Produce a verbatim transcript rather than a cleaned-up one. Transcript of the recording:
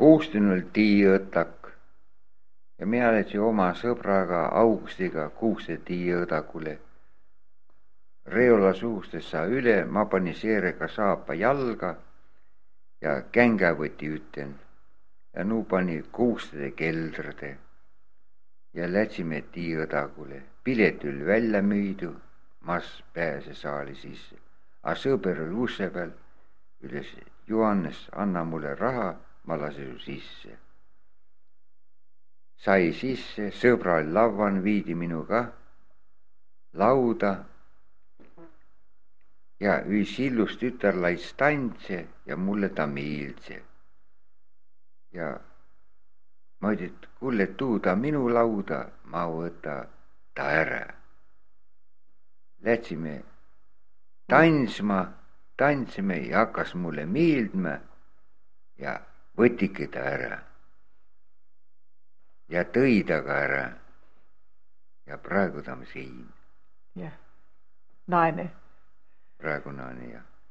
kuuskümmend tiiõtak ja mina läksin oma sõbraga Augustiga kuuste tiiõdakule. Reola suustessa üle, ma panin seerega saapa jalga ja kängä võtti üten ja nu pani kuustede keldrde ja lätsime tiiõdakule. Pilet oli välja müüdu, mas pääse saali sisse. A sõber oli usse peal, üles Johannes, anna mulle raha, ma lasen su sisse. Sai sisse, sõbra oli lavan, viidi minuga lauda ja üks illus tütar lais tantse ja mulle ta meeldse. Ja ma ütlen, et kuule, tuu ta minu lauda, ma võta ta ära. Lätsime tantsma, tantsime ja hakkas mulle meeldma ja võtike ta ära. Ja tõi ta ka ära. Ja praegu ta on siin. Jah, naine. Praegu naine, jah.